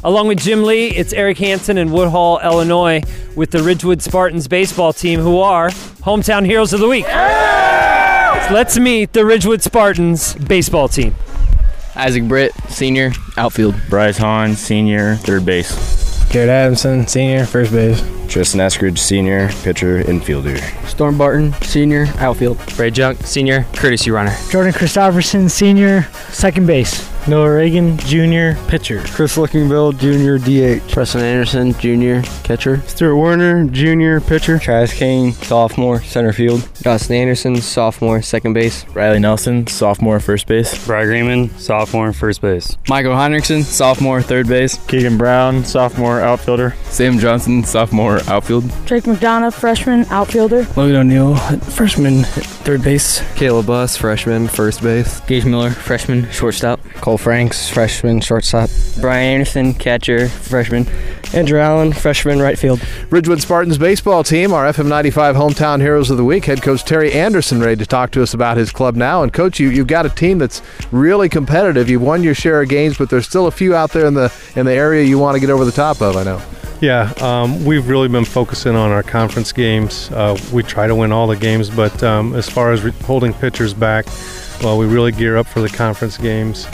Along with Jim Lee, it's Eric Hansen in Woodhull, Illinois, with the Ridgewood Spartans baseball team, who are Hometown Heroes of the Week. Yeah! So let's meet the Ridgewood Spartans baseball team. Isaac Britt, senior, outfield. Bryce Hahn, senior, third base. Garrett Adamson, senior, first base. Tristan Eskridge, senior, pitcher, infielder. Storm Barton, senior, outfield. Ray Junk, senior, courtesy runner. Jordan Christopherson, senior, second base. Noah Reagan, junior, pitcher. Chris Lookingville, junior, DH. Preston Anderson, junior, catcher. Stuart Werner, junior, pitcher. Travis Kane, sophomore, center field. Dustin Anderson, sophomore, second base. Riley Nelson, sophomore, first base. Bry Greenman, sophomore, first base. Michael Heinrichsen, sophomore, third base. Keegan Brown, sophomore, outfielder. Sam Johnson, sophomore, outfield. Drake McDonough, freshman, outfielder. Logan O'Neill, freshman, third base. Caleb Buss, freshman, first base. Gage Miller, freshman, shortstop. Cole Franks, freshman, shortstop. Brian Anderson, catcher, freshman. Andrew Allen, freshman, right field. Ridgewood Spartans baseball team, our FM 95 Hometown Heroes of the Week. Head coach Terry Anderson ready to talk to us about his club now. And coach, you've got a team that's really competitive. You've won your share of games, but there's still a few out there in the area you want to get over the top of, I know. Yeah, we've really been focusing on our conference games. We try to win all the games, but as far as holding pitchers back, well, we really gear up for the conference games.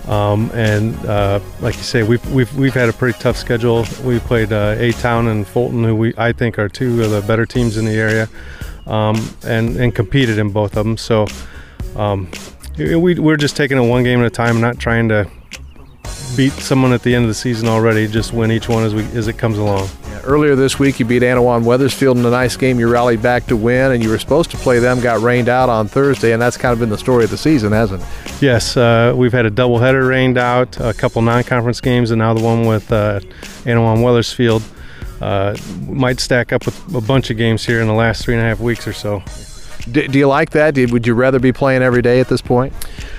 Like you say, we've had a pretty tough schedule. We played A-Town and Fulton, who I think are two of the better teams in the area, and competed in both of them. So we're just taking it one game at a time, not trying to beat someone at the end of the season already. Just win each one as it comes along. Yeah, earlier this week, you beat Anawan Wethersfield in a nice game. You rallied back to win, and you were supposed to play them. Got rained out on Thursday, and that's kind of been the story of the season, hasn't it? Yes, we've had a doubleheader rained out, a couple non-conference games, and now the one with Anawan Wethersfield. Might stack up with a bunch of games here in the last 3.5 weeks or so. Do you like that? Would you rather be playing every day at this point?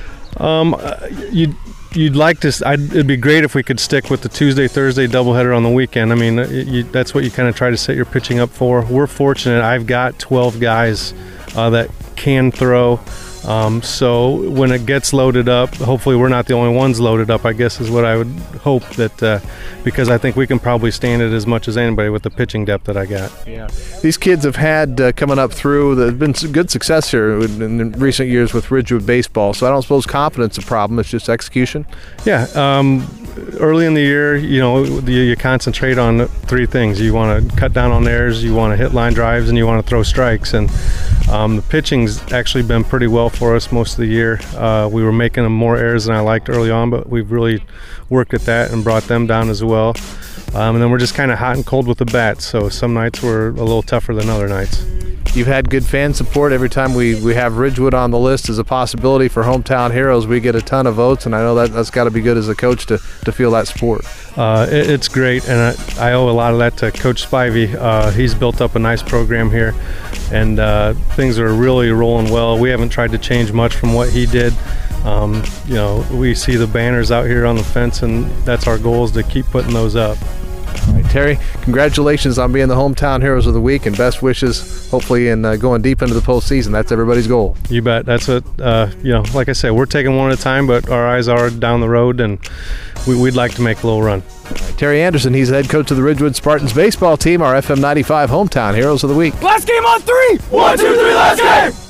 You'd like to. It'd be great if we could stick with the Tuesday, Thursday doubleheader on the weekend. I mean, that's what you kind of try to set your pitching up for. We're fortunate. I've got 12 guys that can throw. So when it gets loaded up, hopefully we're not the only ones loaded up, I guess is what I would hope, that because I think we can probably stand it as much as anybody with the pitching depth that I got. Yeah, these kids have had coming up through, there's been some good success here in recent years with Ridgewood baseball, so I don't suppose confidence is a problem, it's just execution? Yeah, early in the year, you concentrate on three things. You want to cut down on errors, you want to hit line drives, and you want to throw strikes. And the pitching's actually been pretty well for us most of the year. We were making more errors than I liked early on, but we've really worked at that and brought them down as well. And then we're just kind of hot and cold with the bats, so some nights were a little tougher than other nights. You've had good fan support. Every time we have Ridgewood on the list as a possibility for Hometown Heroes, we get a ton of votes, and I know that's got to be good as a coach to feel that support. It's great, and I owe a lot of that to Coach Spivey. He's built up a nice program here, and things are really rolling well. We haven't tried to change much from what he did. We see the banners out here on the fence, and that's our goal, is to keep putting those up. All right, Terry, congratulations on being the Hometown Heroes of the Week, and best wishes, hopefully, in going deep into the postseason. That's everybody's goal. You bet. That's what, like I said, we're taking one at a time, but our eyes are down the road, and we'd like to make a little run. All right, Terry Anderson, he's the head coach of the Ridgewood Spartans baseball team, our FM 95 Hometown Heroes of the Week. Last game on 3! 1, 2, 3, last game!